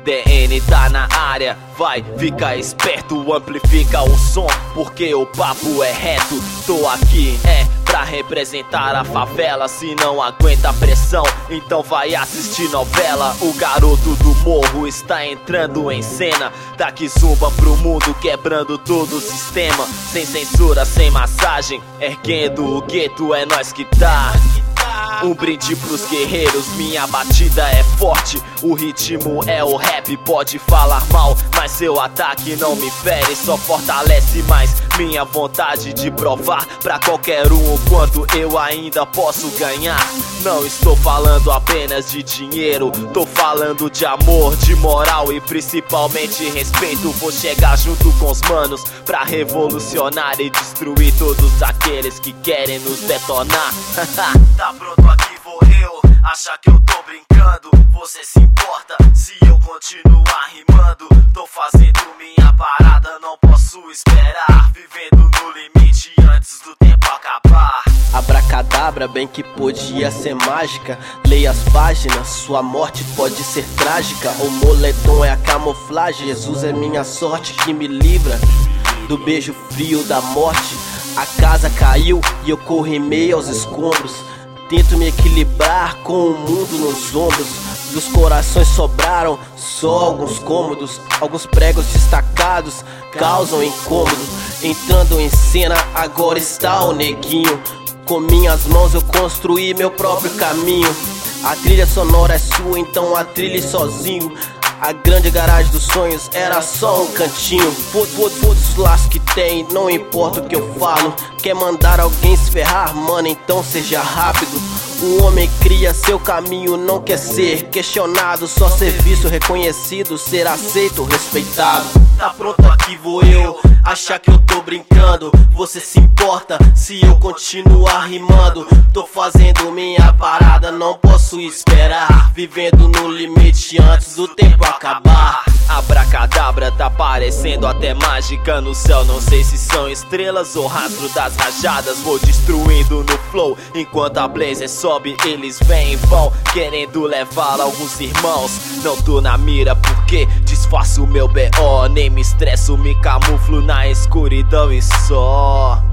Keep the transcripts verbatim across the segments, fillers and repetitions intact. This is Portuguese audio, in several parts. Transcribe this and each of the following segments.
D N tá na área, vai, fica esperto, amplifica o som, porque o papo é reto. Tô aqui, é, pra representar a favela. Se não aguenta a pressão, então vai assistir novela. O garoto do morro está entrando em cena, daqui zumba pro mundo, quebrando todo o sistema. Sem censura, sem massagem, erguendo o gueto, é nós que tá. Um brinde pros guerreiros, minha batida é forte. O ritmo é o rap, pode falar mal, mas seu ataque não me fere, só fortalece mais minha vontade de provar pra qualquer um o quanto eu ainda posso ganhar. Não estou falando apenas de dinheiro, tô falando de amor, de moral e principalmente respeito. Vou chegar junto com os manos pra revolucionar e destruir todos aqueles que querem nos detonar. Tá pronto, aqui vou eu, acha que eu tô brincando? Você se importa se eu continuar rimando? Tô fazendo minha parada, não posso esperar, vivendo no limite antes do tempo acabar. Abracadabra, bem que podia ser mágica. Leia as páginas, sua morte pode ser trágica. O moletom é a camuflagem, Jesus é minha sorte que me livra do beijo frio da morte. A casa caiu e eu corro em meio aos escombros. Tento me equilibrar com o mundo nos ombros. Dos corações sobraram só alguns cômodos. Alguns pregos destacados causam incômodo. Entrando em cena, agora está o neguinho. Com minhas mãos eu construí meu próprio caminho. A trilha sonora é sua, então a trilha sozinho. A grande garagem dos sonhos era só um cantinho. Foda-se os laços que tem, não importa o que eu falo. Quer mandar alguém se ferrar, mano, então seja rápido. Um homem cria seu caminho, não quer ser questionado, só ser visto, reconhecido, ser aceito, respeitado. Tá pronto, aqui vou eu, achar que eu tô brincando? Você se importa se eu continuar rimando? Tô fazendo minha parada, não posso esperar, vivendo no limite antes do tempo acabar. Abracadabra tá parecendo até mágica no céu, não sei se são estrelas ou rastro das rajadas. Vou destruindo no flow, enquanto a blazer sobe, eles vêm e vão, querendo levar alguns irmãos. Não tô na mira porque disfarço meu B O, nem me estresso, me camuflo na escuridão e só.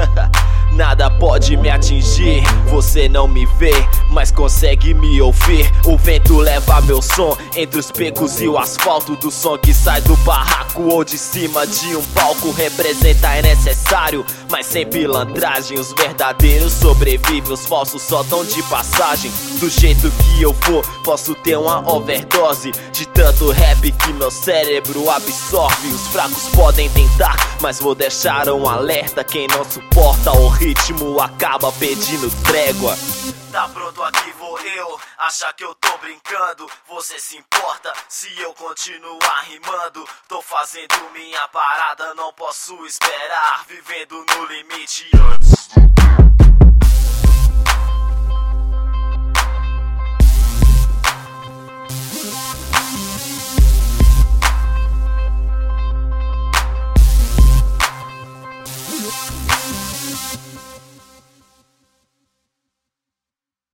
Nada pode me atingir, você não me vê, mas consegue me ouvir. O vento leva meu som entre os becos e o asfalto. Do som que sai do barraco ou de cima de um palco. Representar é necessário, mas sem pilantragem. Os verdadeiros sobrevivem, os falsos só tão de passagem. Do jeito que eu vou, posso ter uma overdose de tanto rap que meu cérebro absorve. Os fracos podem tentar, mas vou deixar um alerta: quem não suporta o ritmo acaba pedindo trégua. Tá pronto, aqui vou eu, achar que eu tô brincando? Você se importa se eu continuar rimando? Tô fazendo minha parada, não posso esperar, vivendo no limite antes